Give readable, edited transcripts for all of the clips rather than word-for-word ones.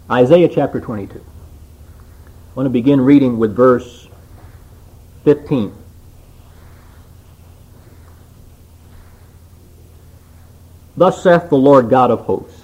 Isaiah chapter 22. I want to begin reading with verse 15. Thus saith the Lord God of hosts,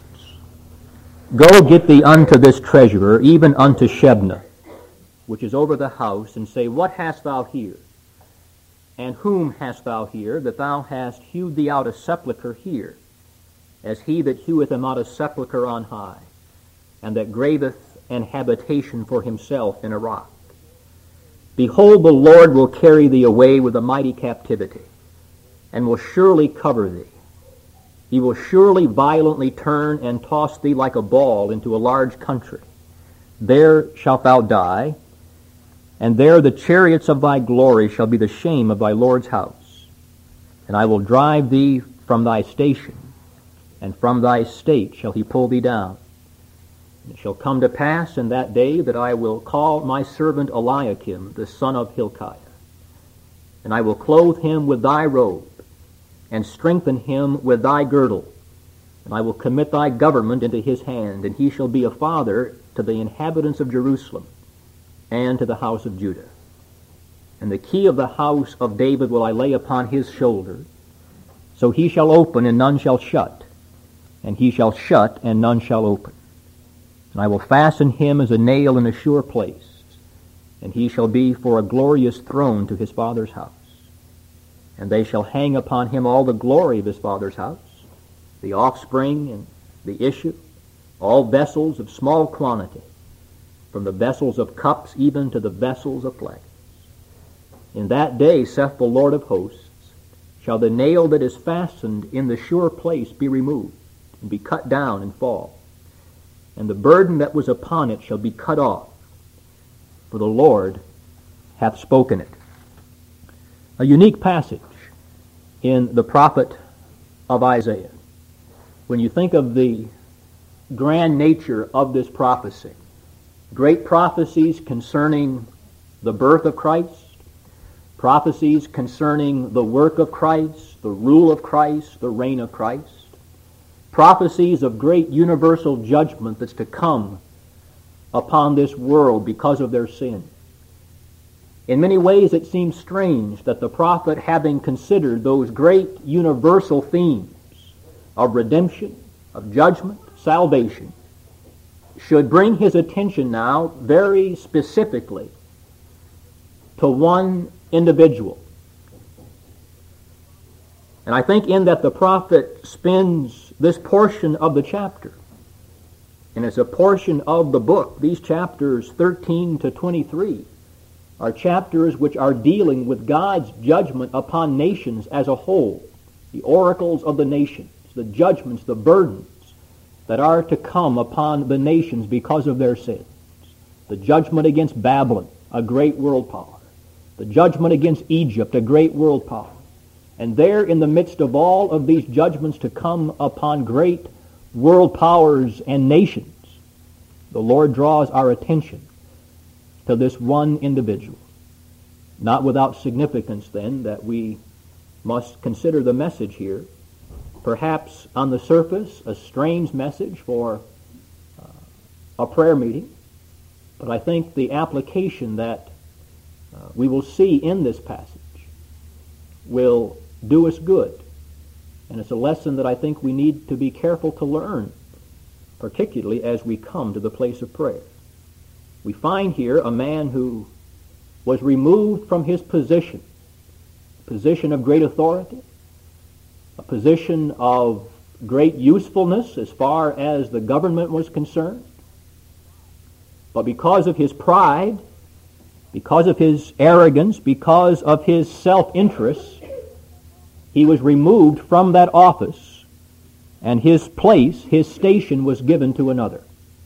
Go get thee unto this treasurer, even unto Shebna, which is over the house, and say, What hast thou here? And whom hast thou here, that thou hast hewed thee out a sepulchre here, as he that heweth him out a sepulchre on high, and that graveth an habitation for himself in a rock? Behold, the Lord will carry thee away with a mighty captivity, and will surely cover thee. He will surely violently turn and toss thee like a ball into a large country. There shalt thou die, and there the chariots of thy glory shall be the shame of thy Lord's house. And I will drive thee from thy station, and from thy state shall he pull thee down. And it shall come to pass in that day that I will call my servant Eliakim, the son of Hilkiah, and I will clothe him with thy robe, and strengthen him with thy girdle, and I will commit thy government into his hand, and he shall be a father to the inhabitants of Jerusalem, and to the house of Judah. And the key of the house of David will I lay upon his shoulder, so he shall open, and none shall shut, and he shall shut, and none shall open. And I will fasten him as a nail in a sure place, and he shall be for a glorious throne to his father's house. And they shall hang upon him all the glory of his father's house, the offspring and the issue, all vessels of small quantity, from the vessels of cups even to the vessels of flagons. In that day, saith the Lord of hosts, shall the nail that is fastened in the sure place be removed, and be cut down and fall, and the burden that was upon it shall be cut off, for the Lord hath spoken it. A unique passage in the prophet of Isaiah. When you think of the grand nature of this prophecy, great prophecies concerning the birth of Christ, prophecies concerning the work of Christ, the rule of Christ, the reign of Christ, prophecies of great universal judgment that's to come upon this world because of their sin. In many ways it seems strange that the prophet, having considered those great universal themes of redemption, of judgment, salvation, should bring his attention now very specifically to one individual. And I think in that the prophet spends this portion of the chapter, and it's a portion of the book, these chapters 13 to 23, are chapters which are dealing with God's judgment upon nations as a whole, the oracles of the nations, the judgments, the burdens that are to come upon the nations because of their sins, the judgment against Babylon, a great world power, the judgment against Egypt, a great world power. And there in the midst of all of these judgments to come upon great world powers and nations, the Lord draws our attention to this one individual. Not without significance, then, that we must consider the message here. Perhaps on the surface, a strange message for a prayer meeting, but I think the application that we will see in this passage will do us good. And it's a lesson that I think we need to be careful to learn, particularly as we come to the place of prayer. We find here a man who was removed from his position, a position of great authority, a position of great usefulness as far as the government was concerned. But because of his pride, because of his arrogance, because of his self-interest, he was removed from that office, and his place, his station, was given to another.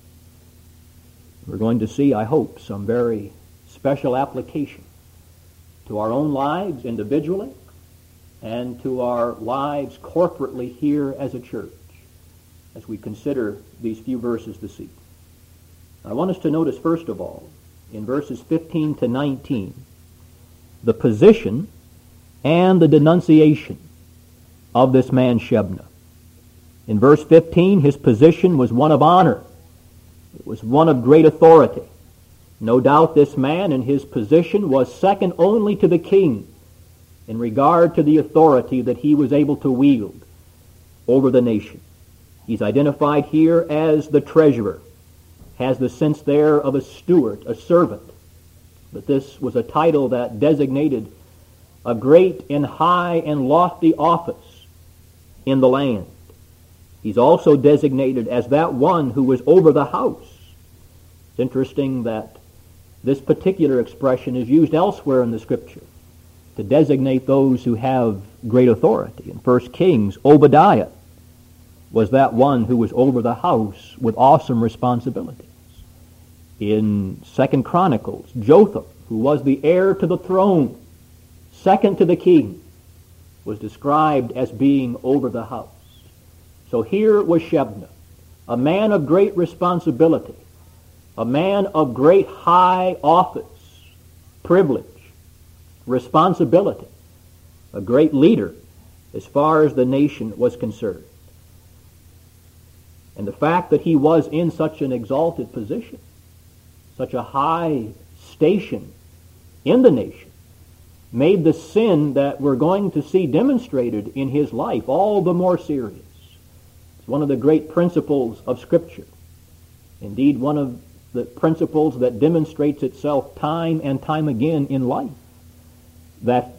We're going to see, I hope, some very special application to our own lives individually and to our lives corporately here as a church as we consider these few verses this evening. I want us to notice, first of all, in verses 15 to 19, the position and the denunciation of this man Shebna. In verse 15, his position was one of honor. It was one of great authority. No doubt this man in his position was second only to the king in regard to the authority that he was able to wield over the nation. He's identified here as the treasurer, has the sense there of a steward, a servant. But this was a title that designated a great and high and lofty office in the land. He's also designated as that one who was over the house. It's interesting that this particular expression is used elsewhere in the Scripture to designate those who have great authority. In 1 Kings, Obadiah was that one who was over the house with awesome responsibilities. In 2 Chronicles, Jotham, who was the heir to the throne, second to the king, was described as being over the house. So here was Shebna, a man of great responsibility, a man of great high office, privilege, responsibility, a great leader as far as the nation was concerned. And the fact that he was in such an exalted position, such a high station in the nation, made the sin that we're going to see demonstrated in his life all the more serious. It's one of the great principles of Scripture. Indeed, one of the principles that demonstrates itself time and time again in life, that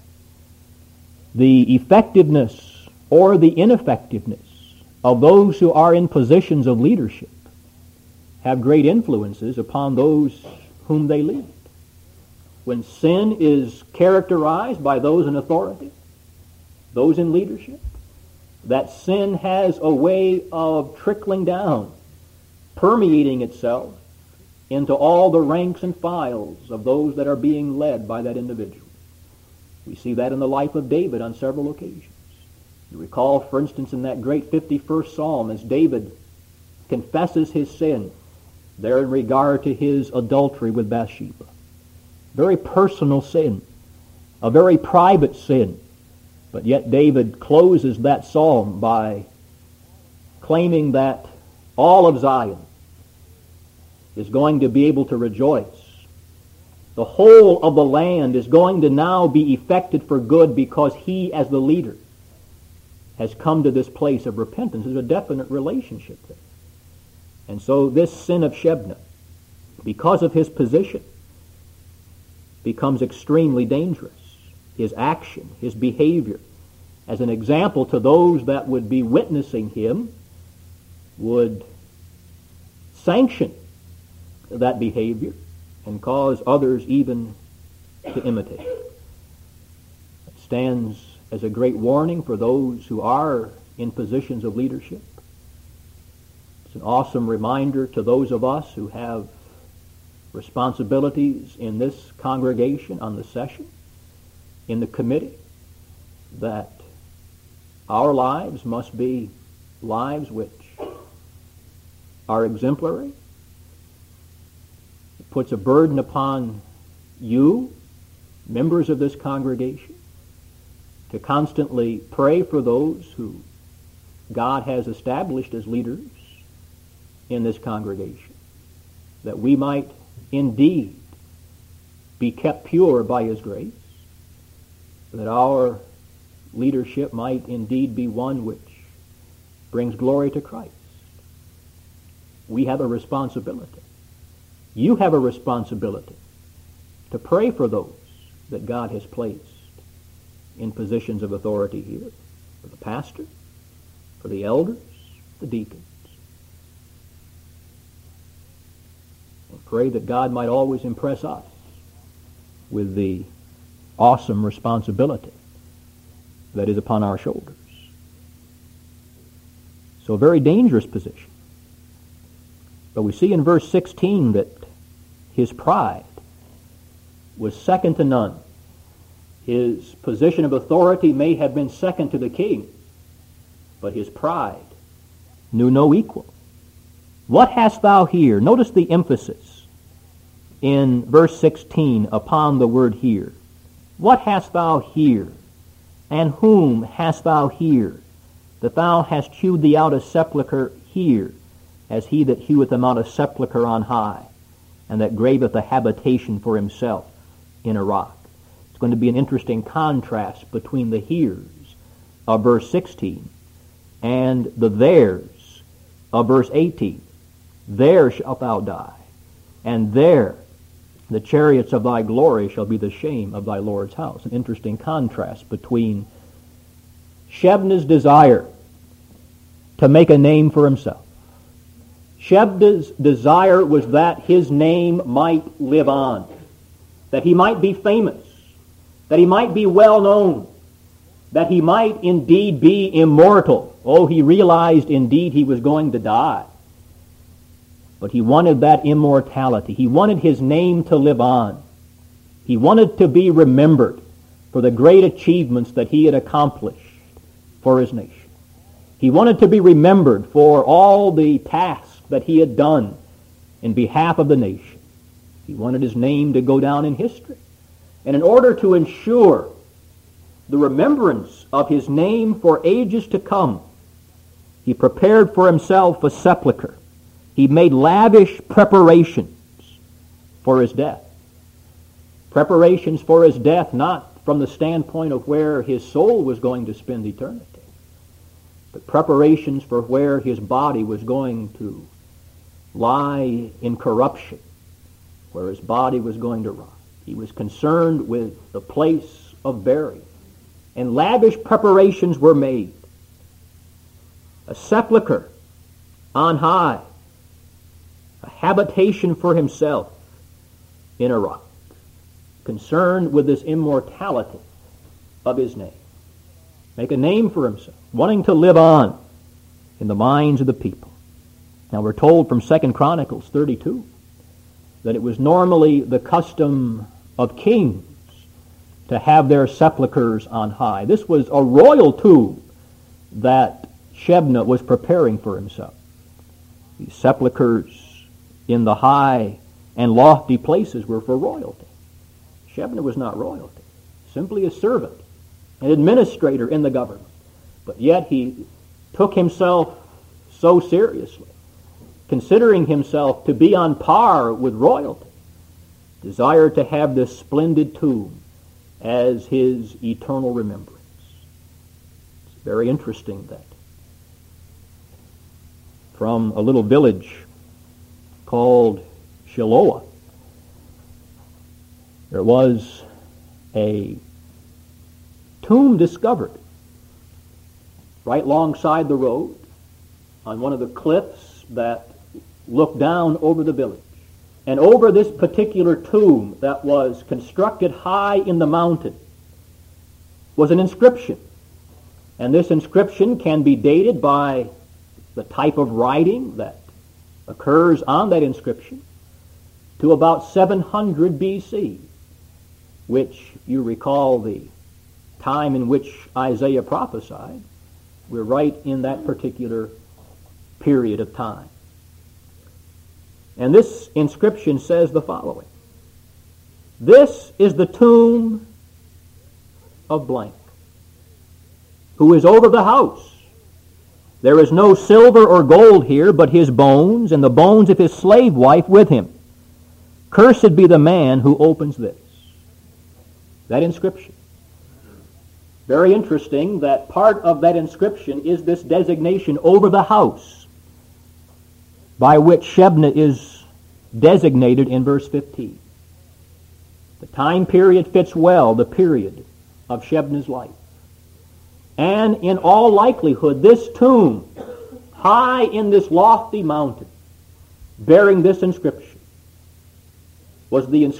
the effectiveness or the ineffectiveness of those who are in positions of leadership have great influences upon those whom they lead. When sin is characterized by those in authority, those in leadership, that sin has a way of trickling down, permeating itself into all the ranks and files of those that are being led by that individual. We see that in the life of David on several occasions. You recall, for instance, in that great 51st Psalm, as David confesses his sin there in regard to his adultery with Bathsheba. Very personal sin, a very private sin. But yet David closes that psalm by claiming that all of Zion is going to be able to rejoice. The whole of the land is going to now be effected for good because he, as the leader, has come to this place of repentance. There's a definite relationship there. And so this sin of Shebna, because of his position, becomes extremely dangerous. His action, his behavior, as an example to those that would be witnessing him, would sanction that behavior and cause others even to imitate. It stands as a great warning for those who are in positions of leadership. It's an awesome reminder to those of us who have responsibilities in this congregation, on the session, in the committee, that our lives must be lives which are exemplary. It puts a burden upon you, members of this congregation, to constantly pray for those who God has established as leaders in this congregation, that we might indeed be kept pure by his grace, that our leadership might indeed be one which brings glory to Christ. We have a responsibility. You have a responsibility to pray for those that God has placed in positions of authority here, for the pastor, for the elders, the deacons. And pray that God might always impress us with the awesome responsibility that is upon our shoulders. So a very dangerous position. But we see in verse 16 that his pride was second to none. His position of authority may have been second to the king, but his pride knew no equal. What hast thou here? Notice the emphasis in verse 16 upon the word here. What hast thou here? And whom hast thou here? That thou hast hewed thee out a sepulchre here, as he that heweth them out a sepulchre on high, and that graveth a habitation for himself in a rock. It's going to be an interesting contrast between the here's of verse 16 and the there's of verse 18. There shalt thou die, and there the chariots of thy glory shall be the shame of thy Lord's house. An interesting contrast between Shebna's desire to make a name for himself. Shebna's desire was that his name might live on, that he might be famous, that he might be well known, that he might indeed be immortal. Oh, he realized indeed he was going to die. But he wanted that immortality. He wanted his name to live on. He wanted to be remembered for the great achievements that he had accomplished for his nation. He wanted to be remembered for all the tasks that he had done in behalf of the nation. He wanted his name to go down in history. And in order to ensure the remembrance of his name for ages to come, he prepared for himself a sepulchre. He made lavish preparations for his death. Preparations for his death not from the standpoint of where his soul was going to spend eternity, but preparations for where his body was going to lie in corruption, where his body was going to rot. He was concerned with the place of burial, and lavish preparations were made. A sepulchre on high, a habitation for himself in a rock, concerned with this immortality of his name. Make a name for himself, wanting to live on in the minds of the people. Now we're told from 2 Chronicles 32 that it was normally the custom of kings to have their sepulchres on high. This was a royal tomb that Shebna was preparing for himself. These sepulchres in the high and lofty places were for royalty. Shebna was not royalty, simply a servant, an administrator in the government. But yet he took himself so seriously, considering himself to be on par with royalty, desired to have this splendid tomb as his eternal remembrance. It's very interesting that from a little village called Shiloah, there was a tomb discovered right alongside the road on one of the cliffs that looked down over the village. And over this particular tomb that was constructed high in the mountain was an inscription. And this inscription can be dated by the type of writing that occurs on that inscription to about 700 BC, which you recall the time in which Isaiah prophesied. We're right in that particular period of time. And this inscription says the following: "This is the tomb of blank, who is over the house. There is no silver or gold here, but his bones, and the bones of his slave wife with him. Cursed be the man who opens this." That inscription. Very interesting that part of that inscription is this designation over the house, by which Shebna is designated in verse 15. The time period fits well the period of Shebna's life. And in all likelihood, this tomb, high in this lofty mountain, bearing this inscription, was the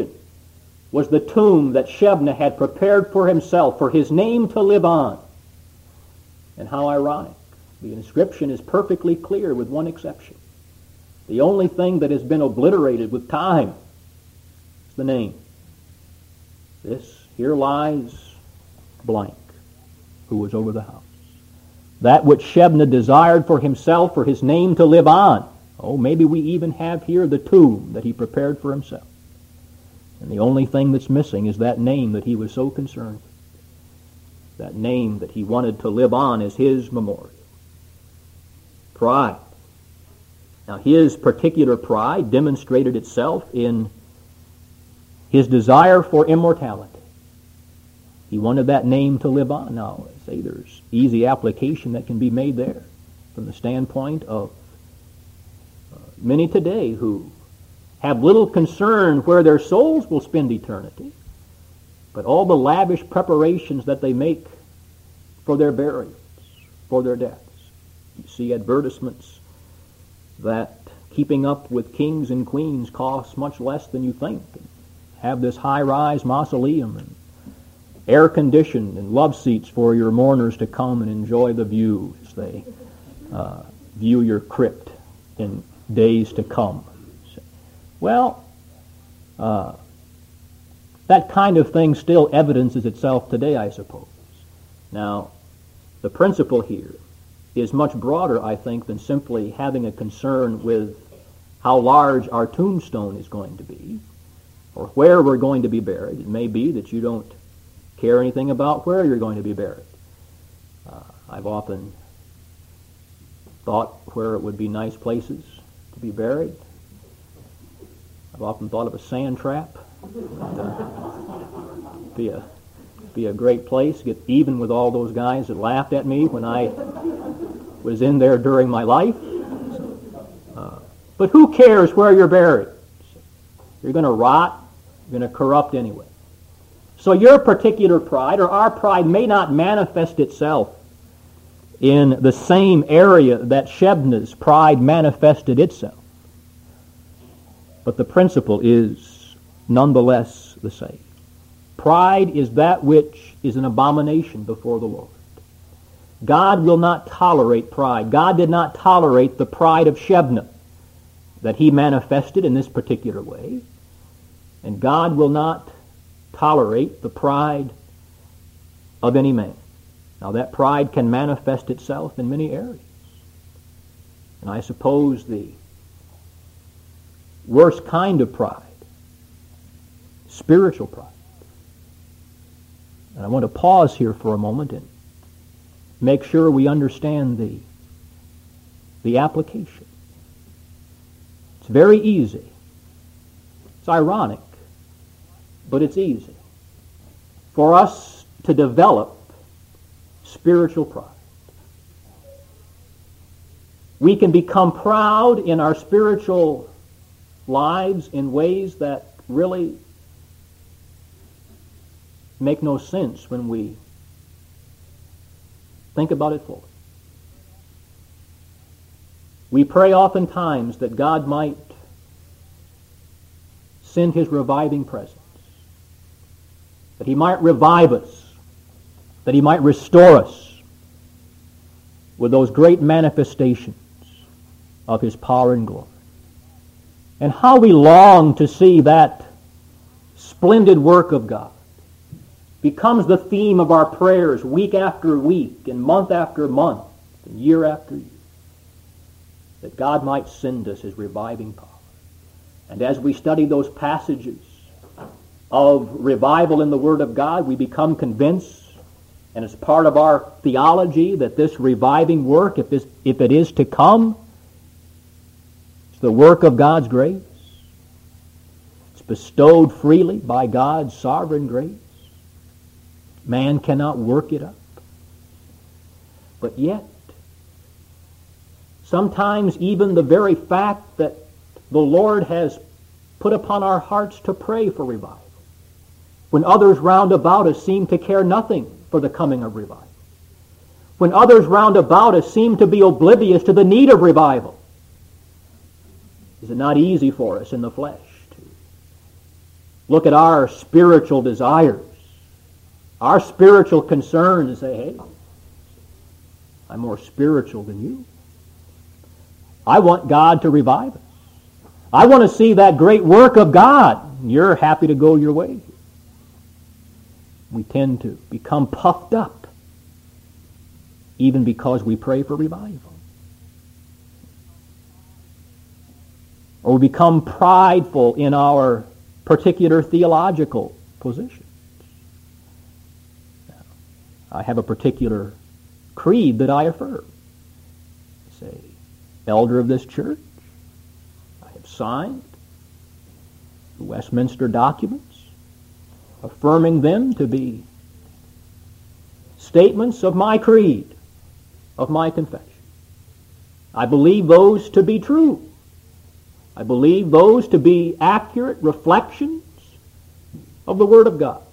tomb that Shebna had prepared for himself, for his name to live on. And how ironic. The inscription is perfectly clear with one exception. The only thing that has been obliterated with time is the name. This, here lies blank, who was over the house. That which Shebna desired for himself, for his name to live on. Oh, maybe we even have here the tomb that he prepared for himself. And the only thing that's missing is that name that he was so concerned with. That name that he wanted to live on as his memorial. Pride. Now, his particular pride demonstrated itself in his desire for immortality. He wanted that name to live on. Now, I say there's easy application that can be made there from the standpoint of many today who have little concern where their souls will spend eternity, but all the lavish preparations that they make for their burials, for their deaths. You see advertisements that keeping up with kings and queens costs much less than you think. Have this high-rise mausoleum and air-conditioned and love seats for your mourners to come and enjoy the view as they view your crypt in days to come. Well, that kind of thing still evidences itself today, I suppose. Now, the principle here is much broader, I think, than simply having a concern with how large our tombstone is going to be or where we're going to be buried. It may be that you don't care anything about where you're going to be buried. I've often thought where it would be nice places to be buried. I've often thought of a sand trap. Be a great place to get even with all those guys that laughed at me when I was in there during my life. But who cares where you're buried? You're going to rot. You're going to corrupt anyway. So your particular pride, or our pride, may not manifest itself in the same area that Shebna's pride manifested itself. But the principle is nonetheless the same. Pride is that which is an abomination before the Lord. God will not tolerate pride. God did not tolerate the pride of Shebna that he manifested in this particular way. And God will not tolerate the pride of any man. Now that pride can manifest itself in many areas. And I suppose the worst kind of pride, spiritual pride. And I want to pause here for a moment and make sure we understand the application. It's very easy. It's ironic, but it's easy for us to develop spiritual pride. We can become proud in our spiritual lives in ways that really make no sense when we think about it fully. We pray oftentimes that God might send his reviving presence, that he might revive us, that he might restore us with those great manifestations of his power and glory. And how we long to see that splendid work of God becomes the theme of our prayers week after week and month after month and year after year, that God might send us his reviving power. And as we study those passages of revival in the Word of God, we become convinced, and it's part of our theology, that this reviving work, if it is to come, it's the work of God's grace. It's bestowed freely by God's sovereign grace. Man cannot work it up. But yet, sometimes even the very fact that the Lord has put upon our hearts to pray for revival, when others round about us seem to care nothing for the coming of revival, when others round about us seem to be oblivious to the need of revival, is it not easy for us in the flesh to look at our spiritual desires, our spiritual concerns, and say, hey, I'm more spiritual than you. I want God to revive us. I want to see that great work of God. You're happy to go your way. We tend to become puffed up even because we pray for revival. Or we become prideful in our particular theological positions. I have a particular creed that I affirm. Say, elder of this church, signed the Westminster documents, affirming them to be statements of my creed, of my confession. I believe those to be true. I believe those to be accurate reflections of the Word of God.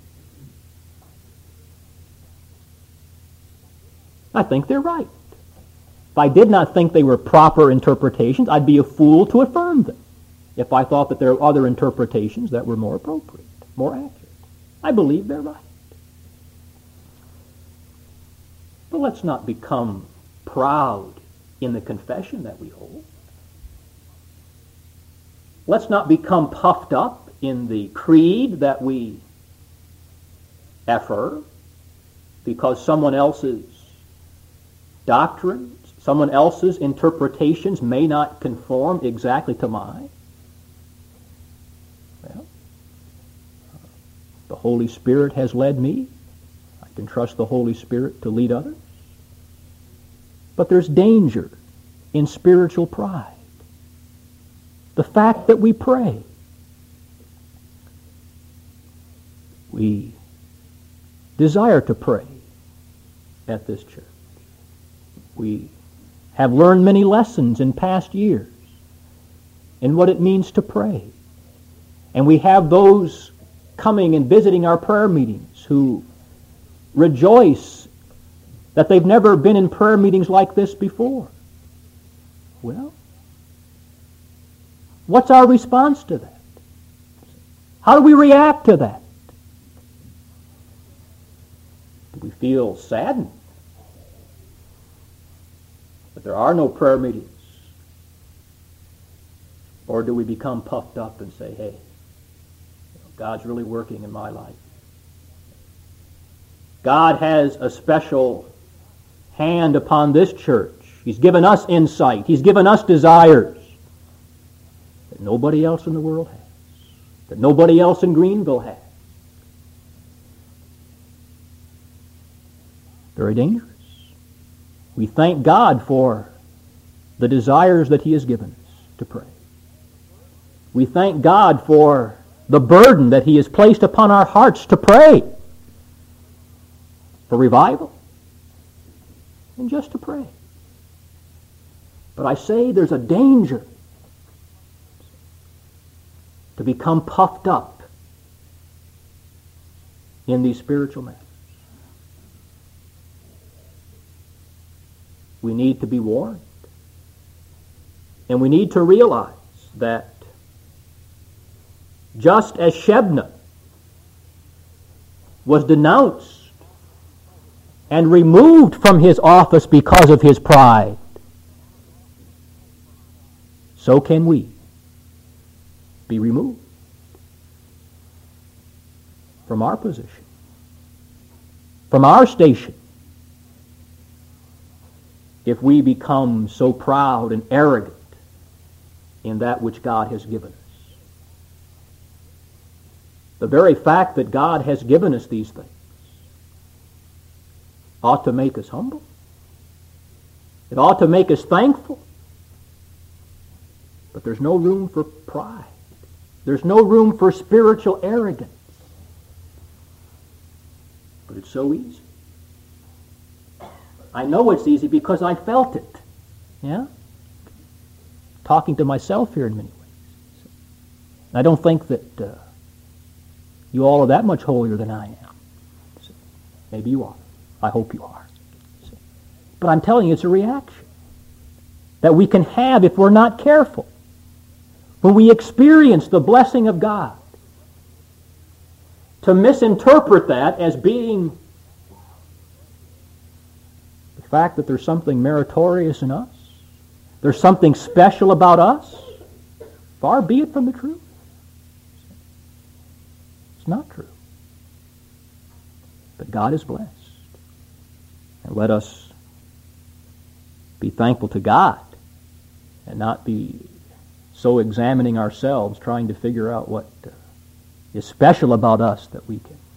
I think they're right. If I did not think they were proper interpretations, I'd be a fool to affirm them if I thought that there are other interpretations that were more appropriate, more accurate. I believe they're right. But let's not become proud in the confession that we hold. Let's not become puffed up in the creed that we affirm because someone else's doctrines, someone else's interpretations may not conform exactly to mine. Well, the Holy Spirit has led me. I can trust the Holy Spirit to lead others. But there's danger in spiritual pride. The fact that we pray. We desire to pray at this church. We have learned many lessons in past years in what it means to pray. And we have those coming and visiting our prayer meetings who rejoice that they've never been in prayer meetings like this before. Well, what's our response to that? How do we react to that? Do we feel saddened that there are no prayer meetings? Or do we become puffed up and say, hey, God's really working in my life. God has a special hand upon this church. He's given us insight. He's given us desires that nobody else in the world has, that nobody else in Greenville has. Very dangerous. We thank God for the desires that He has given us to pray. We thank God for the burden that He has placed upon our hearts to pray for revival and just to pray. But I say there's a danger to become puffed up in these spiritual matters. We need to be warned. And we need to realize that just as Shebna was denounced and removed from his office because of his pride, so can we be removed from our position, from our station, if we become so proud and arrogant in that which God has given us. The very fact that God has given us these things ought to make us humble. It ought to make us thankful. But there's no room for pride. There's no room for spiritual arrogance. But it's so easy. I know it's easy because I felt it. Yeah? Talking to myself here in many ways. I don't think that you all are that much holier than I am. Maybe you are. I hope you are. But I'm telling you, it's a reaction that we can have if we're not careful. When we experience the blessing of God, to misinterpret that as being the fact that there's something meritorious in us, there's something special about us, far be it from the truth. It's not true. But God is blessed. And let us be thankful to God and not be so examining ourselves, trying to figure out what is special about us that we can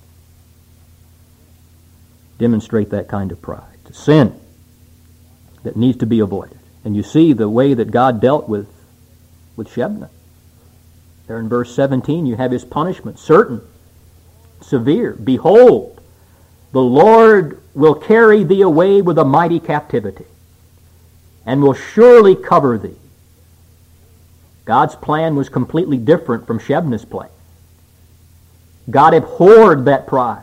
demonstrate that kind of pride. It's a sin that needs to be avoided. And you see the way that God dealt with with Shebna. There in verse 17 you have his punishment, certain, severe. Behold, the Lord will carry thee away with a mighty captivity, and will surely cover thee. God's plan was completely different from Shebna's plan. God abhorred that pride,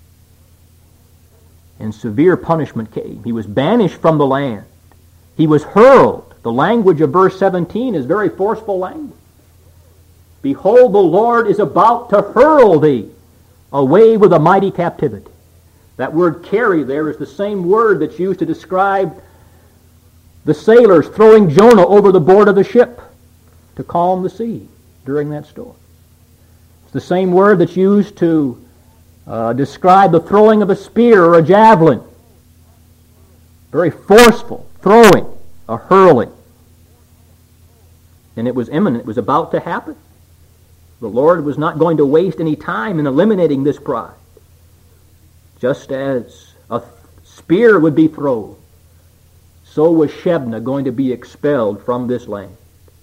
and severe punishment came. He was banished from the land. He was hurled. The language of verse 17 is very forceful language. Behold, the Lord is about to hurl thee away with a mighty captivity. That word carry there is the same word that's used to describe the sailors throwing Jonah over the board of the ship to calm the sea during that storm. It's the same word that's used to describe the throwing of a spear or a javelin. Very forceful throwing, a hurling. And it was imminent. It was about to happen. The Lord was not going to waste any time in eliminating this pride. Just as a spear would be thrown, so was Shebna going to be expelled from this land.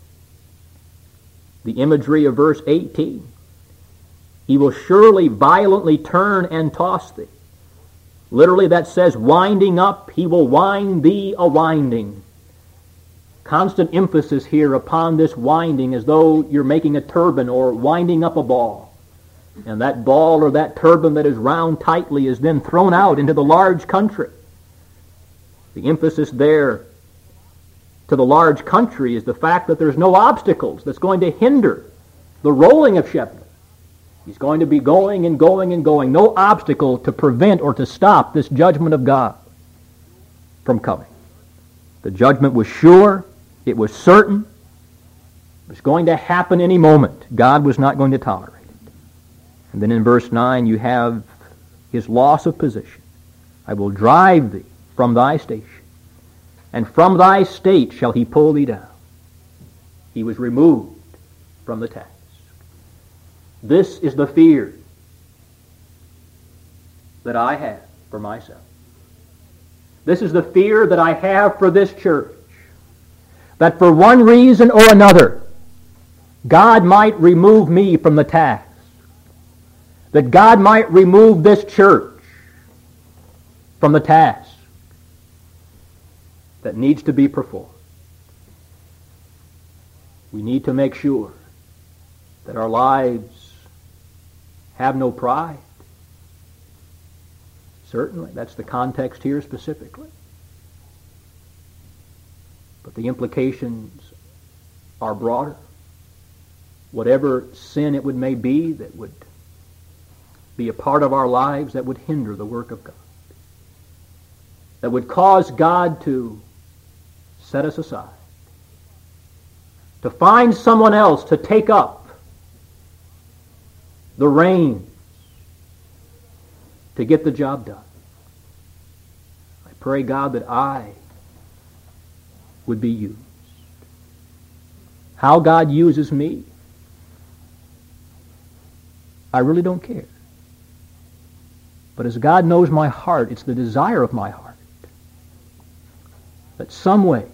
The imagery of verse 18, he will surely violently turn and toss thee. Literally that says winding up, he will wind thee a winding. Constant emphasis here upon this winding, as though you're making a turban or winding up a ball. And that ball or that turban that is wound tightly is then thrown out into the large country. The emphasis there to the large country is the fact that there's no obstacles that's going to hinder the rolling of Shebna. He's going to be going and going and going. No obstacle to prevent or to stop this judgment of God from coming. The judgment was sure. It was certain. It was going to happen any moment. God was not going to tolerate it. And then in verse 9 you have his loss of position. I will drive thee from thy station, and from thy state shall he pull thee down. He was removed from the task. This is the fear that I have for myself. This is the fear that I have for this church. That for one reason or another, God might remove me from the task. That God might remove this church from the task that needs to be performed. We need to make sure that our lives have no pride. Certainly, that's the context here specifically. But the implications are broader. Whatever sin it may be that would be a part of our lives that would hinder the work of God, that would cause God to set us aside, to find someone else to take up the reins to get the job done. I pray, God, that I would be used. How God uses me, I really don't care. But as God knows my heart, it's the desire of my heart that some way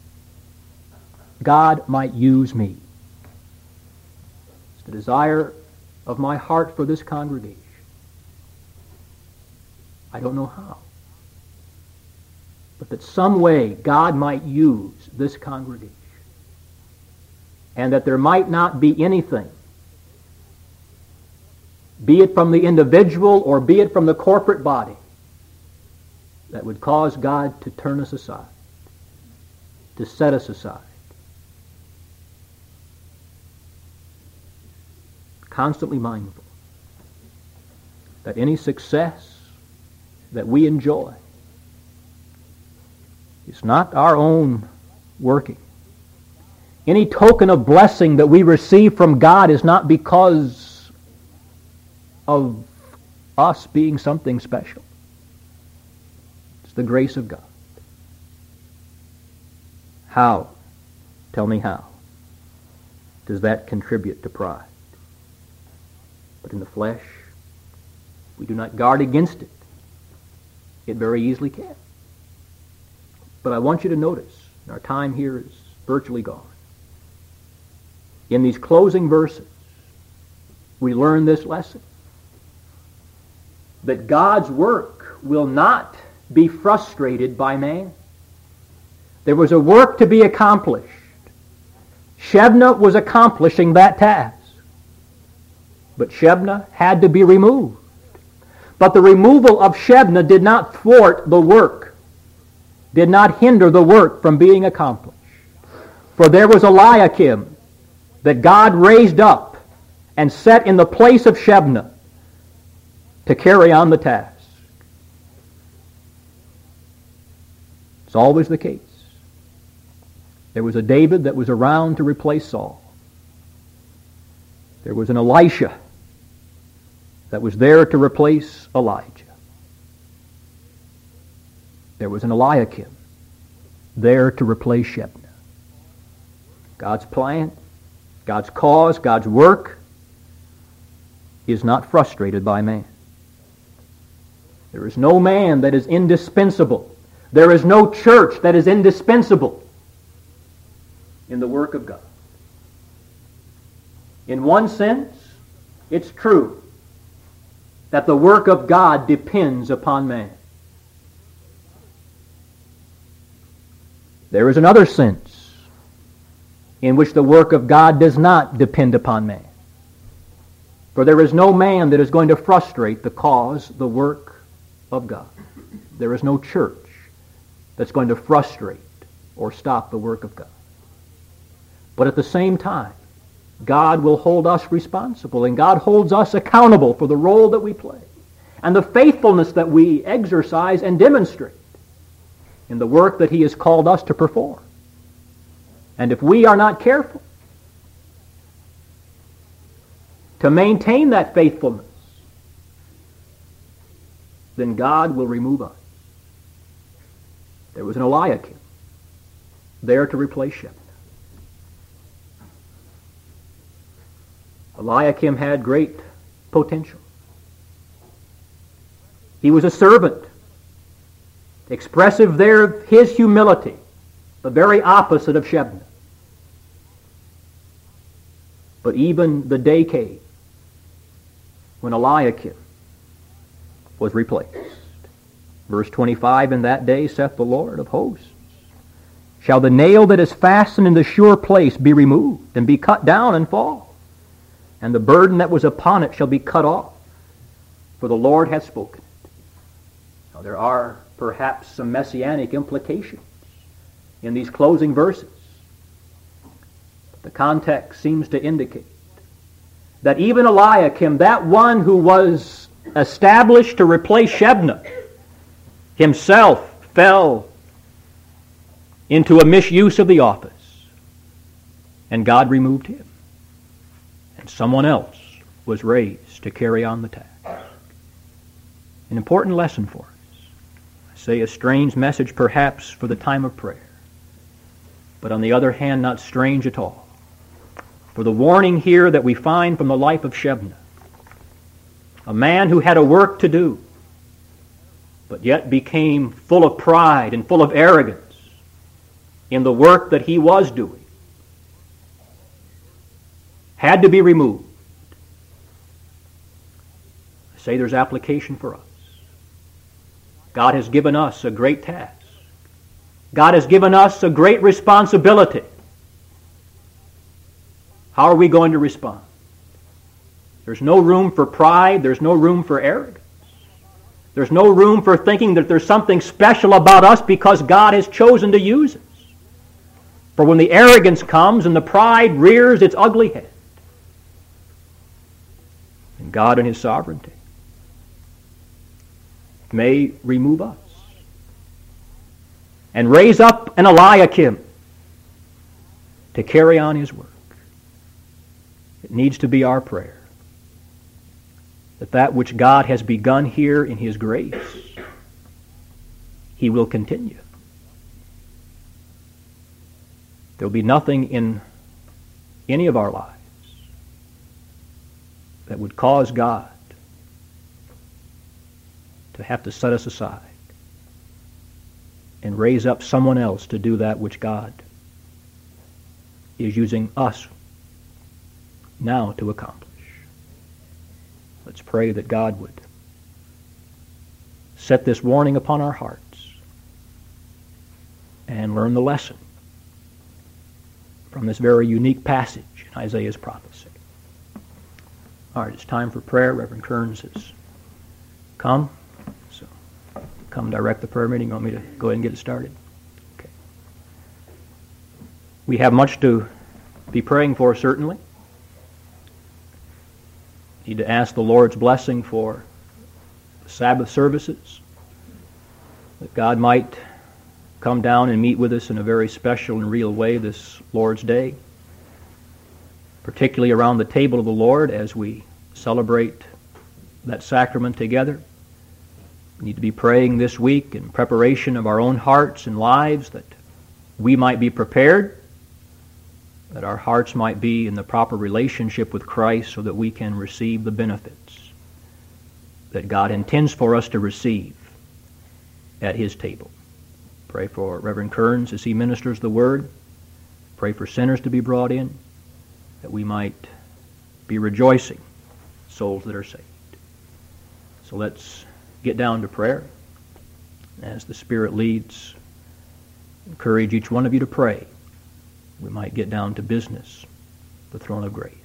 God might use me. It's the desire of my heart for this congregation. I don't know how. But that some way God might use this congregation. And that there might not be anything, be it from the individual or be it from the corporate body, that would cause God to turn us aside, to set us aside. Constantly mindful that any success that we enjoy is not our own working. Any token of blessing that we receive from God is not because of us being something special. It's the grace of God. How? Tell me how. Does that contribute to pride? But in the flesh, we do not guard against it. It very easily can. But I want you to notice, our time here is virtually gone, In these closing verses, we learn this lesson, that God's work will not be frustrated by man. There was a work to be accomplished. Shebna was accomplishing that task. But Shebna had to be removed. But the removal of Shebna did not thwart the work, did not hinder the work from being accomplished. For there was Eliakim that God raised up and set in the place of Shebna to carry on the task. It's always the case. There was a David that was around to replace Saul. There was an Elisha that was there to replace Elijah. There was an Eliakim there to replace Shebna. God's plan, God's cause, God's work is not frustrated by man. There is no man that is indispensable. There is no church that is indispensable in the work of God. In one sense, it's true that the work of God depends upon man. There is another sense in which the work of God does not depend upon man. For there is no man that is going to frustrate the cause, the work of God. There is no church that's going to frustrate or stop the work of God. But at the same time, God will hold us responsible, and God holds us accountable for the role that we play and the faithfulness that we exercise and demonstrate in the work that He has called us to perform. And if we are not careful to maintain that faithfulness, then God will remove us. There was an Eliakim there to replace Shebna. Eliakim had great potential. He was a servant, expressive there of his humility, the very opposite of Shebna. But even the day came when Eliakim was replaced. Verse 25, in that day, saith the Lord of hosts, shall the nail that is fastened in the sure place be removed, and be cut down and fall, and the burden that was upon it shall be cut off, for the Lord hath spoken it. Now there are perhaps some messianic implications in these closing verses. But the context seems to indicate that even Eliakim, that one who was established to replace Shebna, himself fell into a misuse of the office, and God removed him, and someone else was raised to carry on the task. An important lesson for us. I say a strange message perhaps for the time of prayer, but on the other hand not strange at all. For the warning here that we find from the life of Shebna, a man who had a work to do, but yet became full of pride and full of arrogance in the work that he was doing, had to be removed. I say there's application for us. God has given us a great task. God has given us a great responsibility. How are we going to respond? There's no room for pride. There's no room for arrogance. There's no room for thinking that there's something special about us because God has chosen to use us. For when the arrogance comes and the pride rears its ugly head, and God in His sovereignty may remove us and raise up an Eliakim to carry on His work. It needs to be our prayer that which God has begun here in His grace, He will continue. There will be nothing in any of our lives that would cause God to have to set us aside and raise up someone else to do that which God is using us now to accomplish. Let's pray that God would set this warning upon our hearts and learn the lesson from this very unique passage in Isaiah's prophecy. All right, it's time for prayer. Reverend Kearns has come. So come direct the prayer meeting. You want me to go ahead and get it started? Okay. We have much to be praying for, certainly. Need to ask the Lord's blessing for the Sabbath services, that God might come down and meet with us in a very special and real way this Lord's Day, particularly around the table of the Lord as we celebrate that sacrament together. We need to be praying this week in preparation of our own hearts and lives, that we might be prepared, that our hearts might be in the proper relationship with Christ so that we can receive the benefits that God intends for us to receive at His table. Pray for Reverend Kearns as he ministers the Word. Pray for sinners to be brought in, that we might be rejoicing, souls that are saved. So let's get down to prayer. As the Spirit leads, encourage each one of you to pray. We might get down to business, the throne of grace.